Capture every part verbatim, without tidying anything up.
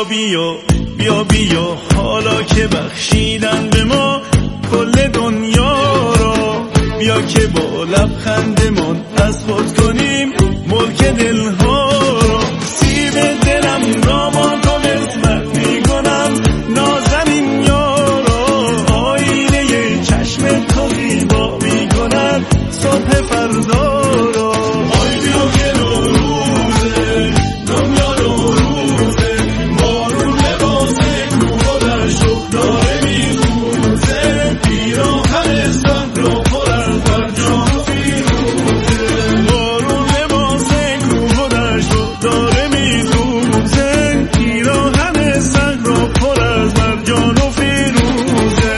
بیا بیا بیا حالا که بخشیدن به ما کل دنیا رو، بیا که با لبخندمون از خود کنیم ملک دلها رو. سیب دلم را ما تو قسمت میکنم نازنین یارو، آینه چشم تو زیبا میکنن صبح فردا رو. آی بیا که نوروزه دنیا نوروزه، بارون لباس کوه در شب داره میسوزه، پیراهن صحرا پر از برجام و فیروزه، بارون لباس کوه در شب داره میسوزه، پیراهن صحرا پر از برجام و فیروزه.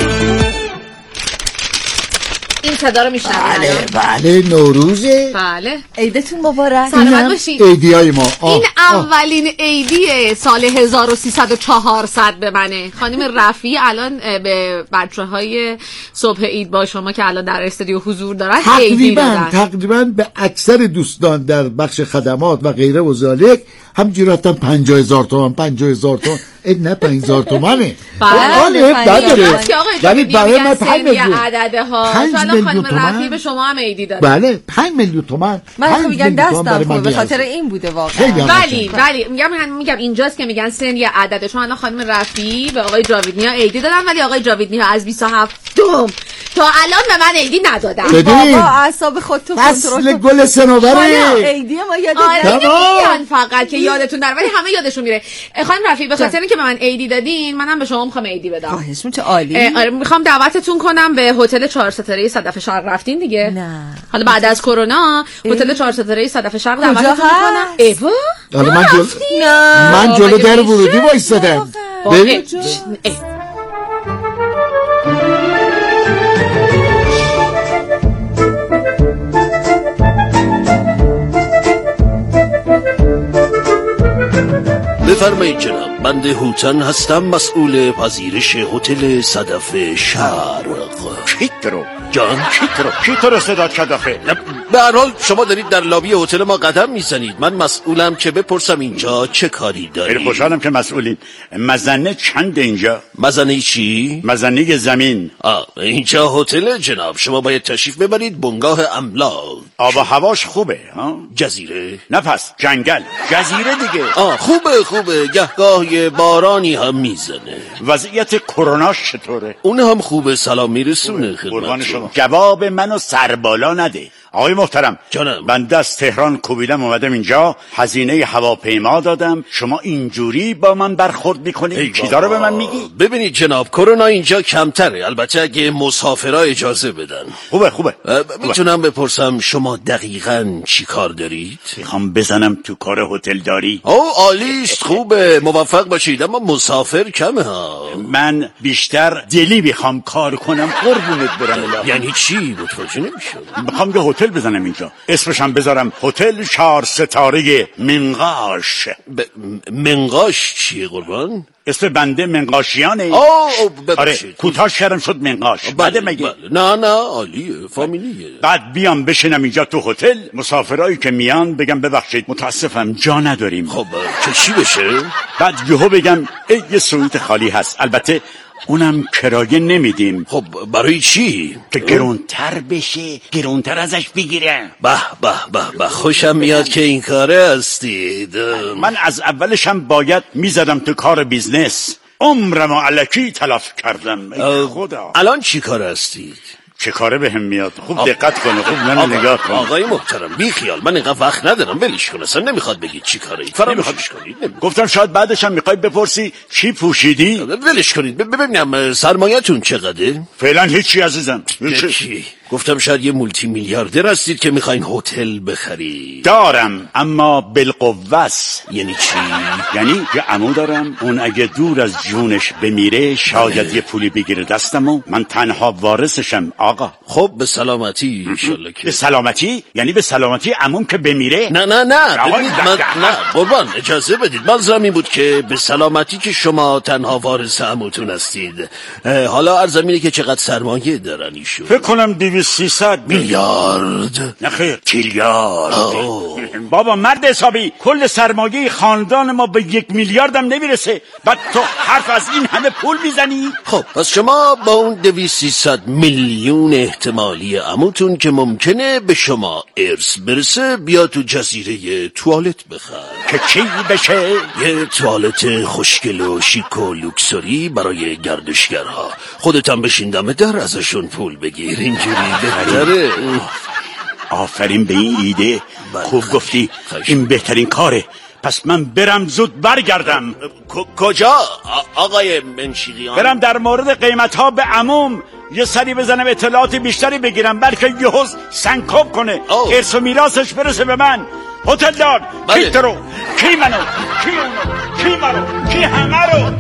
این صدا رو میشنوید؟ بله بله نوروزه. بله عیدتون مبارک. سلامت باشید. عیدیای ما آه. این اولین عیدی سال هزار و سیصد و چهارصد به منه. خانم رفیعی الان به بچه‌های صبح عید با شما که الان در استودیو حضور دارن عیدی تقریبا تقریبا به اکثر دوستان در بخش خدمات و غیره و ذالک همجوری رفتن پنجاه هزار تومان پنجاه هزار تومان این نه پنج هزار تومنه. بله نداره. یعنی برای من پنج میلیون عدده ها. حالا خانم رفیعی به شما هم عیدی داره. بله پنج میلیون تومان. من میگم دستم پر به خاطر این بوده واقعا. ولی ولی میگم میگم اینجاست که میگن سن یه عدده. چون الان خانم رفیعی به آقای جاویدنیا عیدی دادن ولی آقای جاویدنیا از بیست و هفت دوم تا الان به من عیدی ندادن. بابا اعصاب خودتو کنترل فصل گل صنوبره. عیدی ما یاد نمیاد فقط که یادتون نره ولی همه یادشون میره. خانم رفیعی به خاطر اینکه به من عیدی دادین منم به شما میخوام عیدی بدم. خواهش چه عالی. آره میخوام دعوتتون کنم به هتل چهار ستاره صدف شرق. رفتین دیگه؟ نه. حالا بعد از کرونا هتل چهار ستاره صدف شرق دعوتتون کنم. ایوا حالا من جلو من جلو در ورودی وایسادم. ببین بفرمایید جناب، بنده هوتن هستم، مسئول پذیرش هتل صدف شرق. چیترو جان چیترو چیترو صدات شدافه. به هر حال شما دارید در لابی هتل ما قدم میزنید. من مسئولم که بپرسم اینجا چه کاری دارید. خیلی خوشحالم که مسئولین. مزنه چند اینجا؟ مزنه چی؟ مزنه زمین. آه اینجا هتل جناب، شما باید تشریف ببرید بنگاه املاک. آب و هواش خوبه ها؟ جزیره؟ نه پس جنگل. جزیره دیگه. آه خوبه خوبه، گهگاه یه بارانی هم میزنه. وضعیت کروناش چطوره؟ اون هم خوبه، سلام میرسونه خدمت شما. جواب منو سربالا نده آقای محترم. جانم. بنده از تهران کوبیدم اومدم اینجا، هزینه هواپیما دادم، شما اینجوری با من برخورد میکنید؟ چیزا رو به من میگی؟ ببینید جناب، کرونا اینجا کمتره، البته اگه مسافرها اجازه بدن. خوبه خوبه. میتونم بپرسم شما دقیقاً چی کار دارید؟ میخوام بزنم تو کار هتل داری. او عالیست، خوبه، موفق باشید، اما مسافر کمه ها. من بیشتر دلی میخوام کار کنم قربونت برم. یعنی چی؟ متوجه نمیشم. میخوام یه هتل بزنم اینجا، اسمشم بذارم هتل چهار ستاره منقاش. ب... منقاش چیه قربان؟ اسم بنده منقاشیانه. آه آره کوتاش کردم شد منقاش. بله مگه بله. نه نه عالیه، فامیلیه. بعد بیام بشینم اینجا تو هتل، مسافرایی که میان بگم ببخشید متاسفم جا نداریم. خب که چی بشه؟ بعد یهو بگم ای یه سویت خالی هست، البته اونم کرایه نمیدیم. خب برای چی؟ که گرونتر بشه، گرونتر ازش بگیرم. به به به به، خوشم میاد که این کاره هستید. من از اولشم باید میزدم تو کار بیزنس، عمرمو الکی تلف کردم. خدا الان چی کار هستید؟ چه کاره به هم میاد؟ خوب دقت کنه، خوب منو نگاه کن. آقای محترم بی خیال، من اینقدر وقت ندارم، ولش کن، اصلا نمیخواد بگید چی کاره اید، فراموشش کنید. گفتم شاید بعدش هم میخوای بپرسی چی پوشیدی؟ ولش کنید. ببینم سرمایه‌تون چقدره؟ فعلا هیچی عزیزم. چی؟ گفتم شاید یه مولتی میلیاردر هستید که میخواین هتل بخرید. دارم اما بالقوس. یعنی چی؟ یعنی یه عمو دارم، اون اگه دور از جونش بمیره شاید یه پولی بگیره دستمو، من تنها وارثشم آقا. خب به سلامتی انشالله. که به سلامتی؟ یعنی به سلامتی عموم که بمیره؟ نه نه نه ببینید من نه قربان اجازه بدید، منظورم این بود که به سلامتی که شما تنها وارث عموتون هستید. حالا عرض اینه که چقدر سرمایه دارن ایشون؟ فکر کنم دویست سیصد میلیارد. نه خیر تریلیارد. بابا مرد حسابی، کل سرمایه خاندان ما به یک میلیاردم نمیرسه، بعد تو حرف از این همه پول میزنی؟ خب پس شما با اون دویست سیصد میلیون احتمالی عموتون که ممکنه به شما ارث برسه بیا تو جزیره توالت بخر که چی بشه؟ یه توالت خوشگل و شیک و لوکسوری برای گردشگرها. خودت هم بشین دم در ازشون پول بگیر، اینجوری بهتره. آفرین به این ایده، خوب گفتی، این بهترین کاره. پس من برم زود برگردم. کجا آقای منشیقیان؟ برم در مورد قیمت ها به عموم یه سری بزنم، اطلاعات بیشتری بگیرم، بلکه یهو سنکوب کنه، ارث و میراثش برسه به من. هتل دار، کی تو رو، کی منو، کی اونو، کی منو، کی همه رو.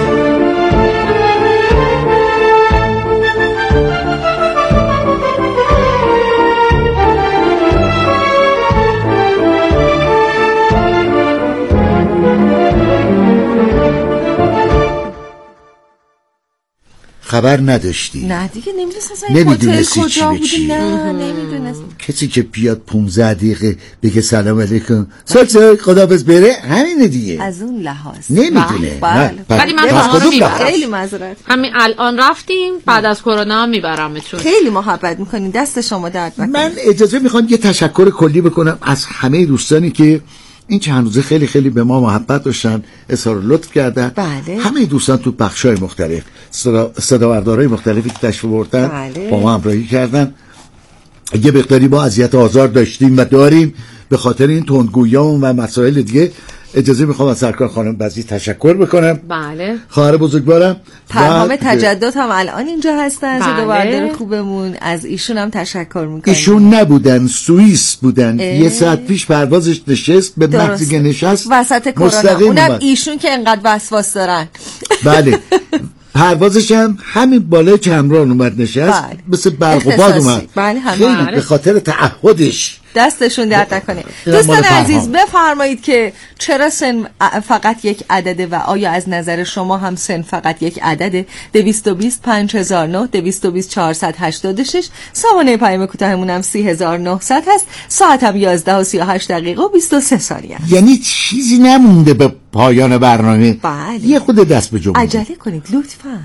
خبر نداشتی؟ نه دیگه نمیدونست این هتل کجا بودی. نه نمیدونست. کسی که بیاد پونزده دقیقه بگه سلام علیکم ساکسه خداحافظ بره همینه دیگه. از اون لحاظ نمیدونه. ولی من شما رو میبرم. خیلی معذرت. همین الان رفتیم، بعد از کرونا میبرمتون. خیلی محبت میکنین، دست شما درد نکنه. من اجازه میخوام یه تشکر کلی بکنم از همه دوستانی که این چند روزه خیلی خیلی به ما محبت داشتن، اظهار لطف کردن. بله. همه دوستان تو بخشای مختلف، صدا صداوردارای مختلفی که تشریف آوردن، بله. با ما همراهی کردن. یه مقداری با اذیت و آزار داشتیم و داریم به خاطر این تندگویی‌ها و مسائل دیگه. اجازه میخوام از سرکار خانم بزی تشکر بکنم. بله. خواهر بزرگوارم پرهام تجدد هم الان اینجا هستن. بله. صداوردار خوبمون، از ایشون هم تشکر میکنم. ایشون نبودن، سوئیس بودن. اه. یه ساعت پیش پروازش نشست، به محضی که نشست وسط کرونا، اونم ایشون که انقدر وسواس دارن. بله. پروازش هم همین بالای کمران اومد نشست. بله. مثل برق و باد اومد. بله همه. خیلی به خاطر تعهدش دستشون درد نکنه. دوستان عزیز بفرمایید که چرا سن فقط یک عدده و آیا از نظر شما هم سن فقط یک عدده؟ دویست و بیست پنج هزار و نه، دویست و بیست چهارصد و هشتاد و شش. سامانه پیام کوتاهمون هم سی هزار و نهصد هست. ساعت هم یازده و سی و هشت دقیقه و بیست و سه ثانیه. یعنی چیزی نمونده به پایان برنامه. بله. یه خود دست به جمعه عجله کنید لطفاً.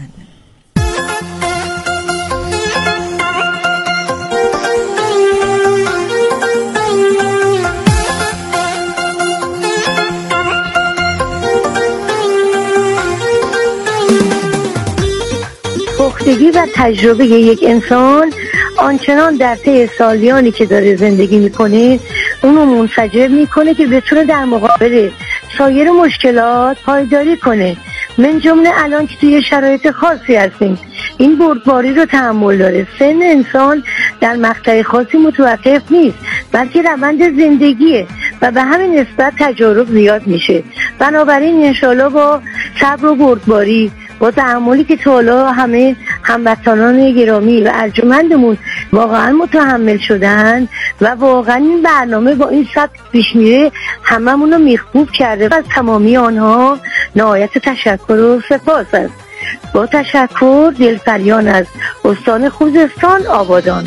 پختگی و تجربه یک انسان آنچنان در طی سالیانی که داره زندگی میکنه اونو منسجم میکنه که بتونه در مقابل سایر مشکلات پایداری کنه. من جمله الان که توی شرایط خاصی هستیم، این بردباری رو تحمل داره. سن انسان در مقطع خاصی متوقف نیست، بلکه روند زندگیه و به همین نسبت تجارب زیاد میشه. بنابراین انشالله با صبر و بردباری، با تحملی که تا حالا همه هموطنان گرامی و ارجمندمون واقعا متحمل شدن و واقعا این برنامه با این سبک پیش میره هممون رو میخکوب کرده و از تمامی آنها نهایت تشکر و سپاس است. با تشکر، دلفریان از استان خوزستان آبادان.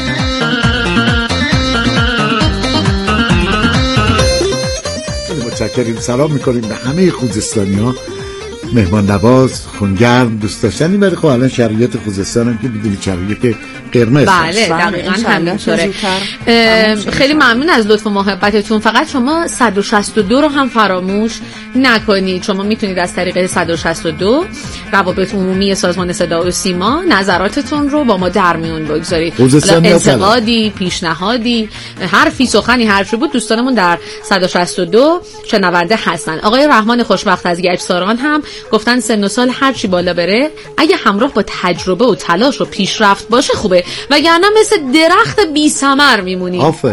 متشکریم. سلام میکنیم به همه خوزستانی ها، مهمان نواز، خونگرم، دوست داشتنی. ولی خب الان شرایط خوزستان هم که میدونی شرایط قرمز. بله دقیقاً همینطوره. خیلی ممنون از لطف و محبتتون. فقط شما صد و شصت و دو رو هم فراموش نکنید. شما میتونید از طریق صد و شصت و دو روابط عمومی سازمان صدا و سیما نظراتتون رو با ما در میون بگذارید. انتقادی، پیشنهادی، حرفی، سخنی، هر چی بود دوستانمون در صد و شصت و دو شنونده هستن. آقای رحمان خوشبخت از گچساران هم گفتن سن و سال هر چی بالا بره اگه همراه با تجربه و تلاش و پیشرفت باشه خوبه، وگرنه مثل درخت بی ثمر میمونی. آفرین.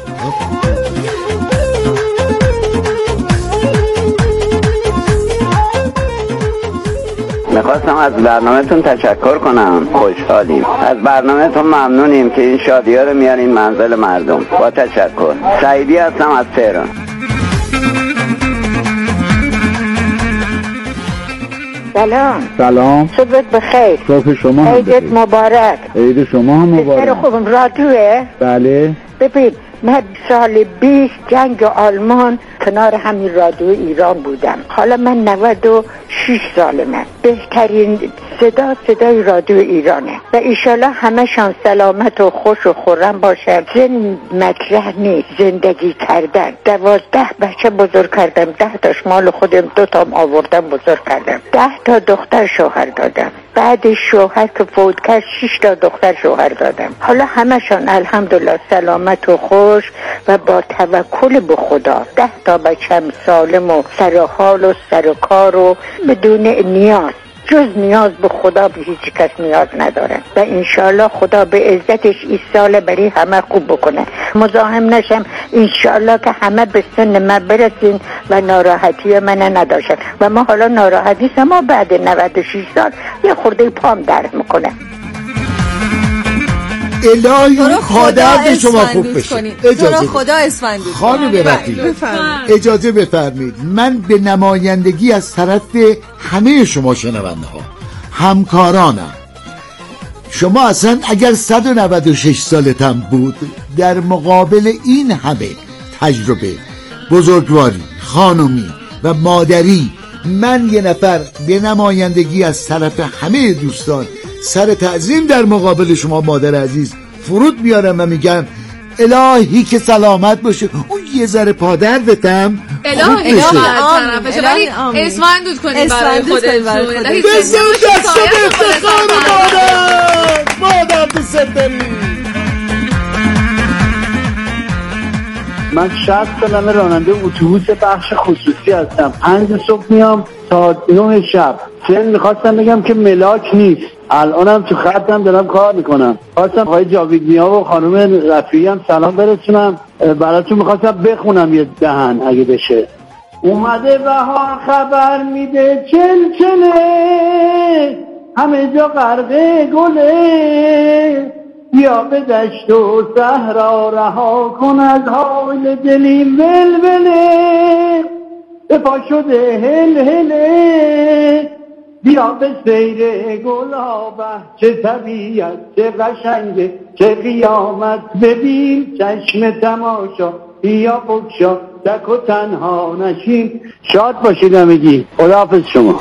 میخواستم از برنامهتون تشکر کنم. خوشحالیم از برنامهتون، ممنونیم که این شادی ها رو میارین منزل مردم. با تشکر. سعیدی هستم از تهران. سلام. سلام. صبحت بخیر. صبح شما هم عیدت مبارک. عید شما هم مبارک. بسیار خوبم. رادیوه؟ بله. ببین من سال بیست جنگ آلمان کنار همین رادیو ایران بودم. حالا من نود و شش سالمه. بهترین صدا صدای رادیو ایرانه و ایشالا همه شان سلامت و خوش و خورم باشن. زن مطرح نیست، زندگی کردن. دوازده بچه بزرگ کردم، ده تاش مال خودم، دو تام آوردم بزرگ کردم. ده تا دختر شوهر دادم. بعد شوهر که فوت کرد شش تا دختر شوهر دادم. حالا همشان الحمدلله سلامت و خوش و با توکل به خدا. ده تا بچم سالم و سر حال و سر کار و بدون نیاز، جز نیاز به خدا به هیچ کس نیاز ندارن و انشالله خدا به عزتش این سال برای همه خوب بکنه. مزاحم نشم انشالله که همه به سن من برسین و ناراحتی من نداشتن و ما حالا ناراحتی ما بعد نود و شش سال یه خورده پام درد میکنه. الهی خدا شما خوب بشه. اجازه خدا اسفندود خانم برقی اجازه بفرمید من به نمایندگی از طرف همه شما شنونده ها همکارانم، شما اصلا اگر صد و نود و شش سالتم بود در مقابل این همه تجربه بزرگواری خانومی و مادری، من یه نفر به نمایندگی از طرف همه دوستان سر تعظیم در مقابل شما مادر عزیز فرود میارم و میگم الهی که سلامت باشه. اون یه ذره پادردتم الهی الهی ولی اسفندود کنید برای خودتون. الهی بزن دست به افتخار مادر مادر دوست داری. من شصت سالمه راننده اتوبوس بخش خصوصی هستم. پنج صبح میام تا نه شب. سن میخواستم بگم که ملاک نیست، الانم تو خطم دارم کار میکنم. خواستم آقای جاوید نیا و خانم رفیعی هم سلام برسونم براتون. میخواستم بخونم یه دهن اگه بشه. اومده بهار خبر میده چل چله، همه جا غرق گله، بیا به دشت و صحرا رها کن از حال دلیم ولوله، به پا شده هل هله، بیا به سیر گلابه، چه طبیعت چه قشنگه، چه قیامت ببین چشم تماشا، بیا بگشا دک و تنها نشین. شاد باشید همگی. خداحافظ شما.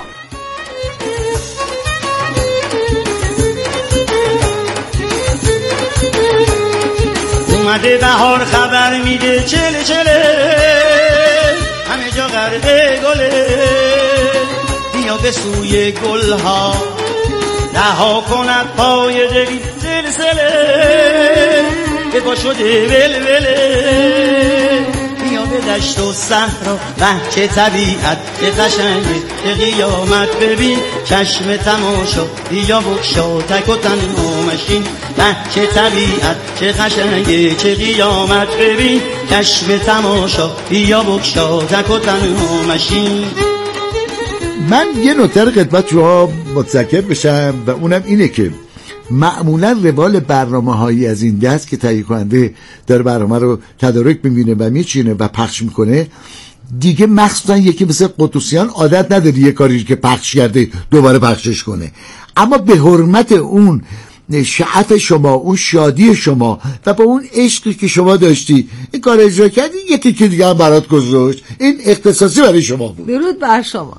اومده بهار خبر میده چله چله، همه جا غرق گله، بیا به سوی گلها رها کند پای دلی سلسله، به پا شده ولوله، بیا به دشت و صحرا ره چه طبیعت چه قشنگه، چه قیامت ببین چشم تماشا، بیا بگشا تک و تنها مشین، ره چه طبیعت چه قشنگه، چه قیامت ببین چشم تماشا، بیا بگشا تک و تنها مشین. من یه نکته رو خدمت شما متذکر بشم و اونم اینه که معمولا روال برنامه هایی از این دست که تهیه کننده داره برنامه رو تدارک میبینه و میچینه و پخش میکنه، دیگه مخصوصا یکی مثل قدوسیان عادت نداره یه کاری که پخش کرده دوباره پخشش کنه. اما به حرمت اون شعف شما، اون شادی شما و با اون عشقی که شما داشتی این کار اجرا کردی، یه تیکه دیگه هم برات گذاشت. این اختصاصی برای شما بود. درود بر شما.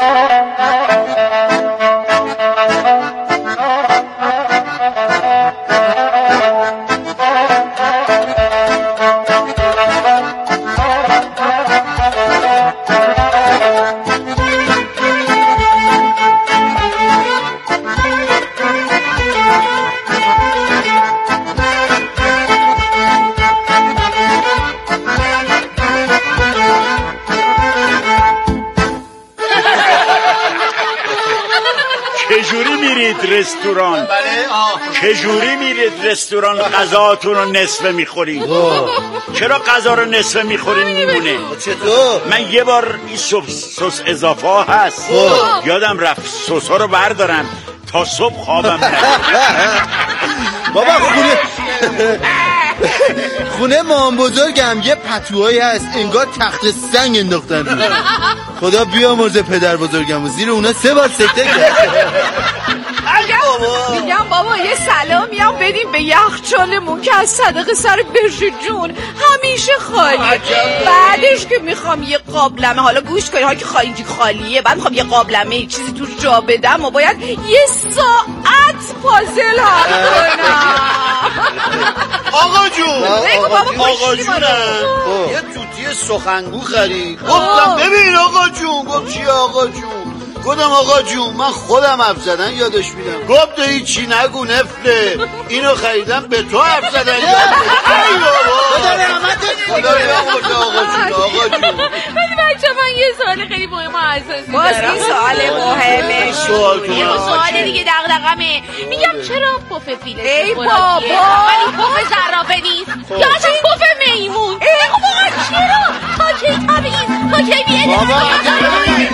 چجوری میرید رستوران؟ چجوری میرید رستوران غذاتون رو نصفه میخورید؟ چرا غذا رو نصفه میخورین میمونه؟ چطور؟ من یه بار این سس اضافه ها هست یادم رفت سس ها رو بردارم تا صبح خوابم نرفت. بابا خونه خونه مام بزرگم یه پتوهایی هست انگار تخت سنگ انداختن رو. خدا بیامرزه پدر بزرگم و زیر اونا سه بار سکته کرد. میگم بابا بابا یه سلامی هم بدیم به یخچالمون که از صدقه سر بهشت جون همیشه خالیه. بعدش که میخوام یه قابلمه، حالا گوش کنی ها که خالی خالیه، بعد میخوام یه قابلمه یه چیزی توش جا بدم و باید یه ساعت پازل حل کنم. آقا جون آقا جونم یه توتی سخنگو خرید. گفتم ببین آقا جون. گفت چی آقا جون؟ گفتم آقا جون من خودم حرف زدن یادش میدم. گفت تو هیچی نگو نفله، اینو خریدم به تو حرف زدن یاد میدم. ای بابا خدا رحمتت کنه آقا جون. آقا جون ولی بچه من یه سوال خیلی مهم و اساسی باز دارم. این سوال مهمه. یه سوال دیگه دغدغمه. میگم چرا پف فیلش ای خوراکیه بابا ولی پف زرافه نیست یا اصلا پف میمون؟ ای بابا چرا؟ تا کی تبعیض؟ تا کی بی‌عدالتی؟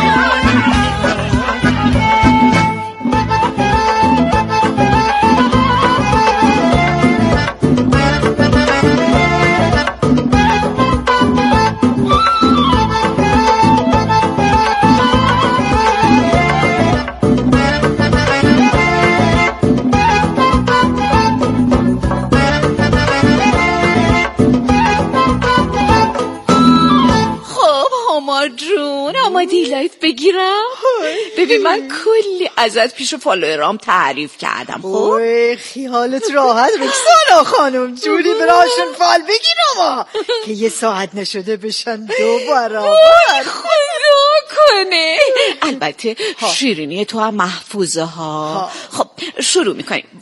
جون آمادی لایف بگیرم؟ ببین من کلی ازت پیش فالوورام تعریف کردم. خب خیالت راحت رکسانا خانم، جوری براشون فال بگیرم که یه ساعت نشده بشن دو برابر. خدا کنه. البته شیرینی تو هم محفوظه ها. خب شروع میکنیم.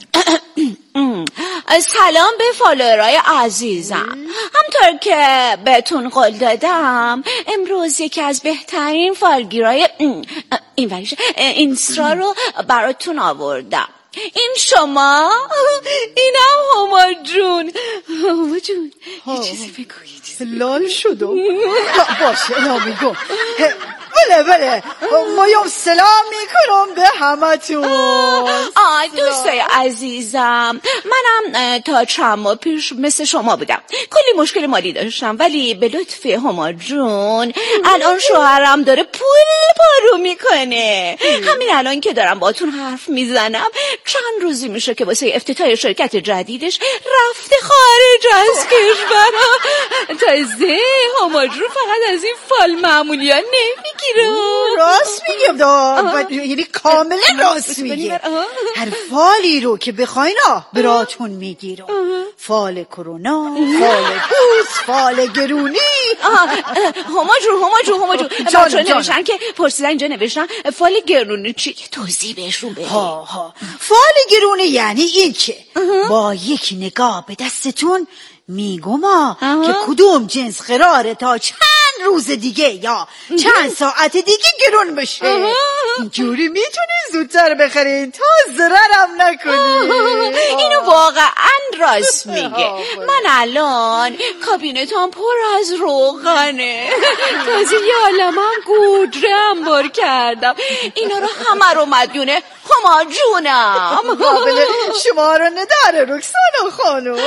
سلام به فالوورای عزیزم. همطور که بهتون قول دادم امروز یکی از بهترین فالگیرای این وریش اینستا رو براتون آوردم. این شما، اینم هما جون. هما جون یه چیزی بگو. یه چیزی لال شدم. باشه نامیگم. بله بله مایم سلام میکنم به همه تون. آه دوستای عزیزم، منم تا چند ماه پیش مثل شما بودم، کلی مشکل مالی داشتم، ولی به لطف هما جون الان شوهرم داره پول پارو میکنه. همین الان که دارم باتون حرف میزنم چند روزی میشه که واسه افتتاح شرکت جدیدش رفته خارج از کشور. تازه هما جون فقط از این فال معمولی ها نمیگیره. راست میگم دا، یعنی کاملا راست میگه. هر فالی رو که بخواین براتون میگیرم. فال کرونا، فال بوس، فال گرونی. هما جون هما جون هما جون بچه نوشتن که پرسیدن اینجا نوشتن فال گرونی چی؟ توضیح بهشون بده. ها ها فال گرونی یعنی این که با یک نگاه به دستتون میگم که کدوم جنس قراره تا چند روز دیگه یا چند ساعت دیگه گرون بشه. اینجوری میتونی زودتر بخرین تا ضررم نکنی. اینو واقعا راست میگه. من الان کابینتم پر از روغنه، تازه یه عالمم گودره انبار کردم. اینا رو همه رو مدیونه هما جونم. قابل شما رو نداره رکسانا خانم.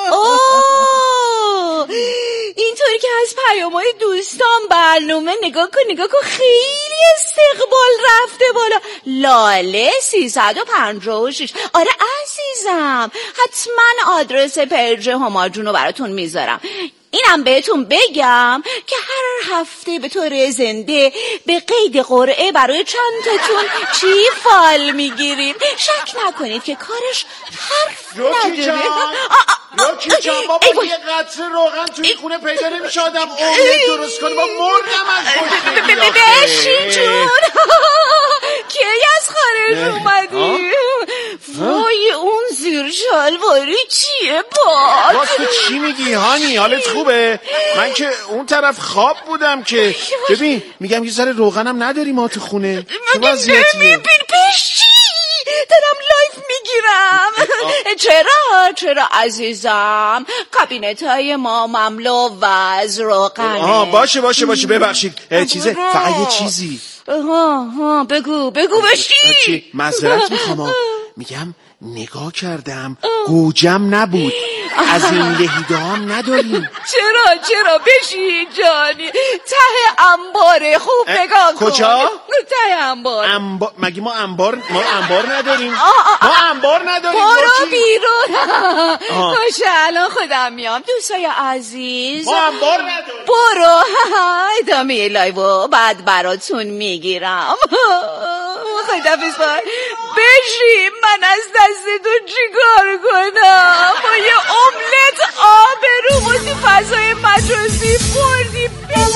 اوه اینطوری که از پیام‌های دوستان برنامه نگاه کن نگاه کن خیلی استقبال رفته بالا. لاله سیصد و پنجاه و شش. آره عزیزم حتما آدرس پیج هما جون رو براتون میذارم. اینم بهتون بگم که هر هفته به طور زنده به قید قرعه برای چند تاتون چی فال میگیریم. شک نکنید که کارش حرف نداره. روکی جان بابا یه قطره روغن توی خونه پیدا نمیشه آدم املت درست کنه. با مردم از بشین جون. کی از خارج اومدی؟ وای اون زیر شلواری چیه باز؟ باز تو چی میگی هانی؟ حالت خوبه؟ من که اون طرف خواب بودم که ببین میگم یه ذره روغنم نداری ما تو خونه. چه وضعیتیه؟ ببین پیش چی؟ دارم لایف میگیرم. چرا چرا عزیزم کابینت های ما مملو و از روغنه. آها باشه باشه باشه ببخشید چیزه فقط یه چیزی. ها ها بگو بگو بشی. چی؟ معذرت میخوام میگم نگاه کردم گوجم نبود. از این لهیده هم نداریم. چرا چرا بشین جانی، ته انباره، خوب نگاه کن. کجا؟ ته انبار. انبار مگه ما انبار ما انبار نداریم؟ آه آه ما انبار نداریم. برو بیرون. باشه الان خودم میام. دوستای عزیز ما انبار نداریم. برو ادامه لایو بعد براتون میگیرم. خدافظ بار. بشین، من از دستتون چیکار کنم؟ با یه املت آبرومو تو فضای مجازی بردی.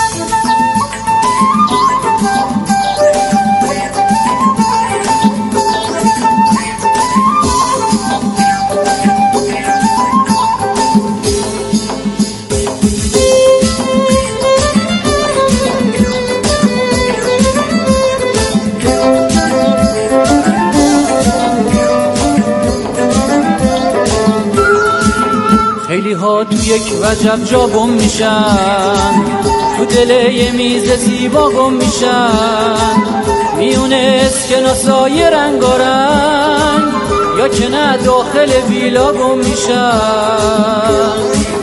خیلی ها تو یک وجب جا گم میشن، تو دل یه میز زیبا گم میشن، میونه اسکناسای رنگارنگ یا که نه داخل ویلا گم میشن.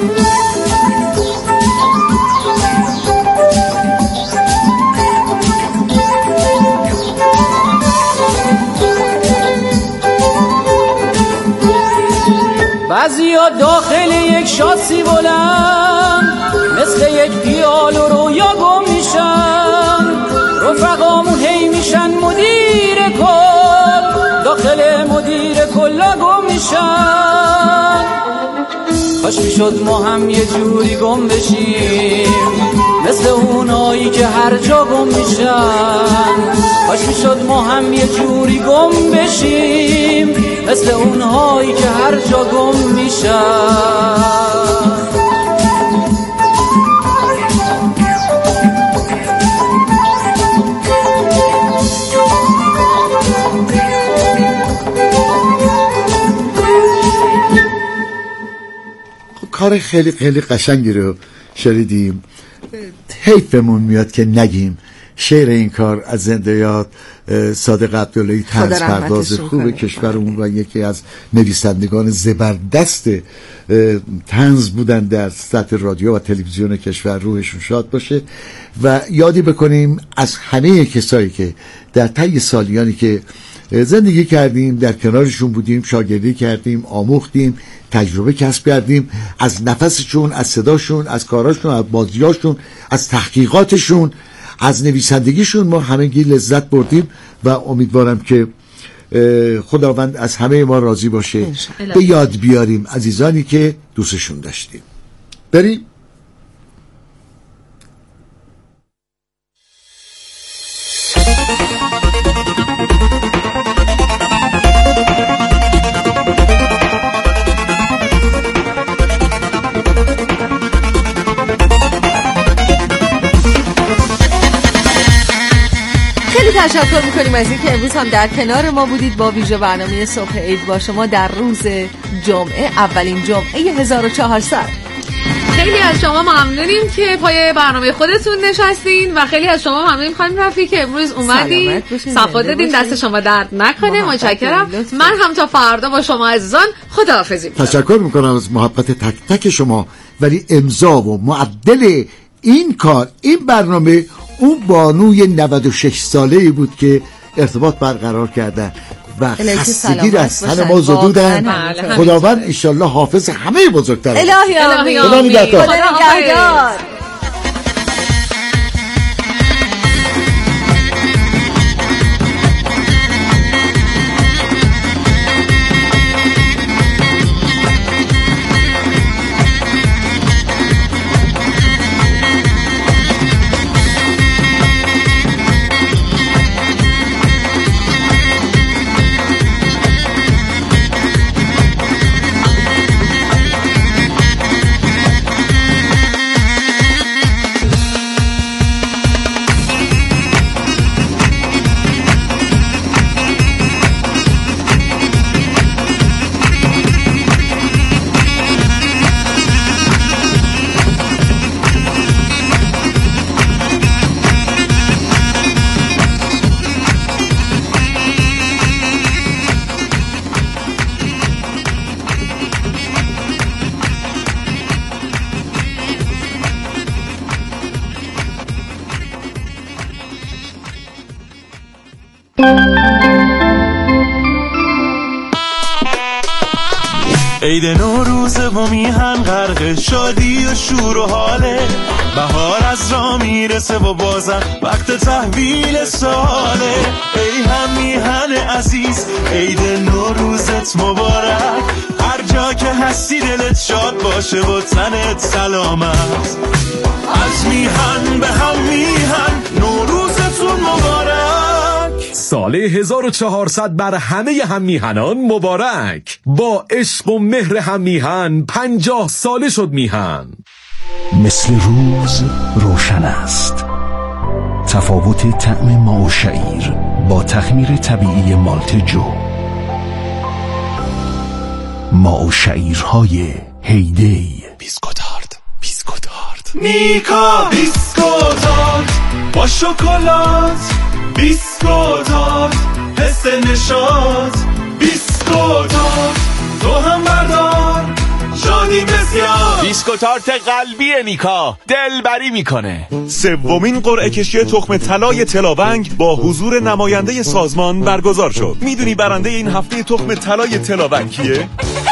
بعضیا داخل یک شاسی بلند مثل یک پیال و رویا گم میشن، رفقامون هی میشن مدیر کل، داخل مدیر کلا گم میشن. کاش میشد ما هم یه جوری گم بشیم مثل اونایی که هر جا گم میشن. کاش میشد ما هم یه جوری گم بشیم مثل اونهایی که هر جا گم میشن. کار خیلی خیلی قشنگی رو شنیدیم. حیفمون میاد که نگیم شعر این کار از زنده یاد صادق عبداللهی طنز پرداز خوب کشورمون و یکی از نویسندگان زبردست طنز بودن در سطح رادیو و تلویزیون کشور، روحشون شاد باشه. و یادی بکنیم از همه کسایی که در طی سالیانی که زندگی کردیم در کنارشون بودیم، شاگردی کردیم، آموختیم، تجربه کسب کردیم، از نفسشون، از صداشون، از کاراشون، از بازیاشون، از تحقیقاتشون، از نویسندگیشون ما همگی لذت بردیم و امیدوارم که خداوند از همه ما راضی باشه. به یاد بیاریم عزیزانی که دوستشون داشتیم. بریم. تشکر میکنیم از اینکه امروز هم در کنار ما بودید با ویژه برنامه صبح عید با شما در روز جمعه، اولین جمعه هزار و چهارصد. خیلی از شما ممنونیم که پای برنامه خودتون نشستین و خیلی از شما ممنونیم خانم رفیعی که امروز اومدین، صفا دادین، دست شما درد نکنه. متشکرم. من هم تا فردا با شما عزیزان خداحافظی میکنم. تشکر میکنم از محبت تک تک شما، ولی امضا و معدل این کار، این برنامه، اون بانوی نود و شش ساله‌ای بود که ارتباط برقرار کردن و خستگی را از تن ما زدودن. خداوند انشالله حافظ همه بزرگتر. الهی آمین. خدا نگهدار. خدا نگهدار. عید نوروز و میهن غرق شادی و شور و حاله، بهار از را میرسه و بازم وقت تحویل ساله. ای هم میهن عزیز عید نوروزت مبارک، هر جا که هستی دلت شاد باشه و تنت سلامت. از میهن به هم میهن نوروزتون مبارک. سال هزار و چهارصد بر همه هم میهنان مبارک. با عشق و مهر هم میهن پنجاه ساله شد میهن. مثل روز روشن است، تفاوت طعم ما و شعیر با تخمیر طبیعی مالت جو. ما و شعیرهای هیدی. بیسکوتارد بیسکوتارد میکا بیسکوتارد با شکلات، بیسکوتارد حس نشاط، بیسکوتارد تو هم بردار شادی بسیار. بیسکوتارت قلبی میکا دلبری میکنه. سومین قرعه کشی تخم طلای تلاونگ با حضور نماینده سازمان برگزار شد. میدونی برنده این هفته تخم طلای تلاونگ کیه؟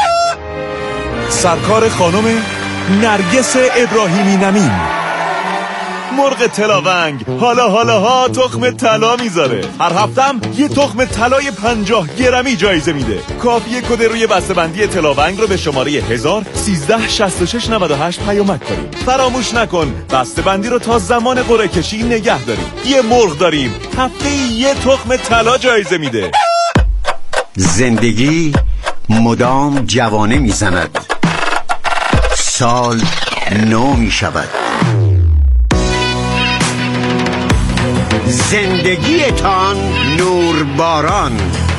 سرکار خانم نرگس ابراهیمی نمین. مرغ تلاونگ حالا حالا ها تخم طلا میذاره. هر هفتم یه تخم طلای پنجاه گرمی جایزه میده. کافیه کد روی بسته‌بندی تلاونگ رو به شماره هزار سیزده شصت و شش نود و هشت پیامک کنیم. فراموش نکن بسته‌بندی رو تا زمان قرعه کشی نگه داریم. یه مرغ داریم هفته یه تخم طلا جایزه میده. زندگی مدام جوانه میزند، سال نو میشود. زندگیتان نورباران،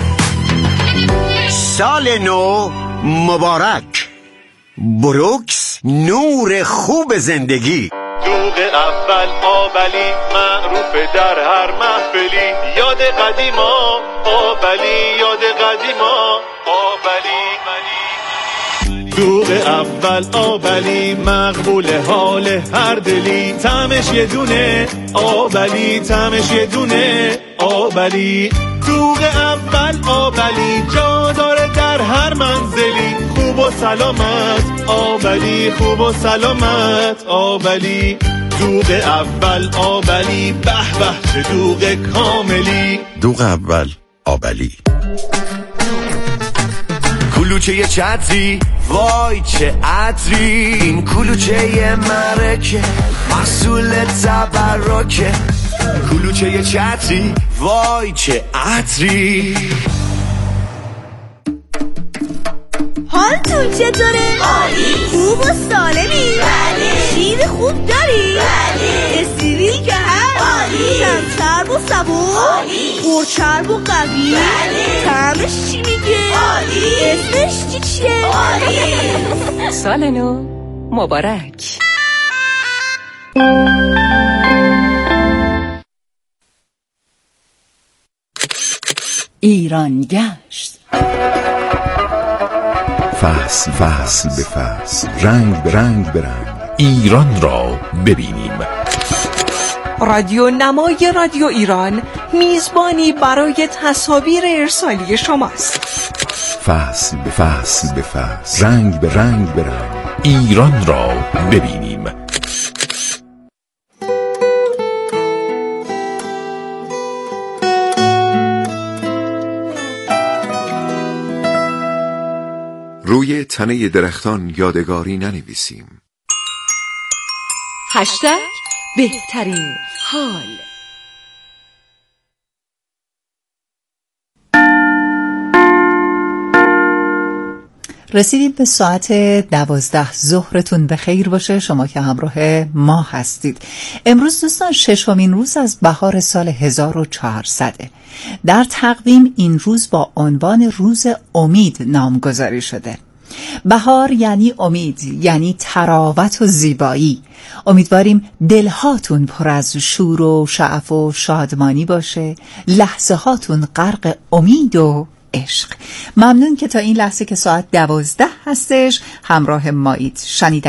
سال نو مبارک. بروکس نور خوب زندگی. دوغ اول آبلی معروف در هر محفلی، یاد قدیما آبلی، یاد قدیما آبلی. دوغ اول آبلی مقبول حال هر دلی، طعمش یه دونه آبلی، طعمش یه دونه آبلی. دوغ اول آبلی جا داره در هر منزلی، خوب و سلامت آبلی، خوب و سلامت آبلی. دوغ اول آبلی به به چه دوغ کاملی. دوغ اول آبلی. کلوچه چتری وای چه عطری، این کلوچه مرکه محصول تبرکه. کلوچه چتری وای چه عطری. حالتون چطوره؟ عالی. خوب و سالمی؟ بله. شیر خوب داری؟ بله. استریل که هست؟ عالی. کم چرب و صبور؟ عالی. پرچرب و قوی؟ بله. طعمش چی میگه؟ عالی. اسمش چی چیه؟ عالی. سال نو مبارک. ایران گشت. فصل فصل به فصل، رنگ به رنگ به رنگ ایران را ببینیم. رادیو نمای رادیو ایران میزبانی برای تصاویر ارسالی شماست. فصل به فصل به فصل، رنگ به رنگ به رنگ ایران را ببینیم. روی تنه درختان یادگاری ننویسیم. هشتگ بهترین حال. رسیدیم به ساعت دوازده. ظهرتون به خیر باشه شما که همراه ما هستید. امروز دوستان ششمین روز از بهار سال هزار و چهارصد. در تقویم این روز با عنوان روز امید نامگذاری شده. بهار یعنی امید، یعنی تراوت و زیبایی. امیدواریم دلهاتون پر از شور و شعف و شادمانی باشه، لحظه هاتون غرق امید و عشق. ممنون که تا این لحظه که ساعت دوازده هستش همراه مایید. شنیدن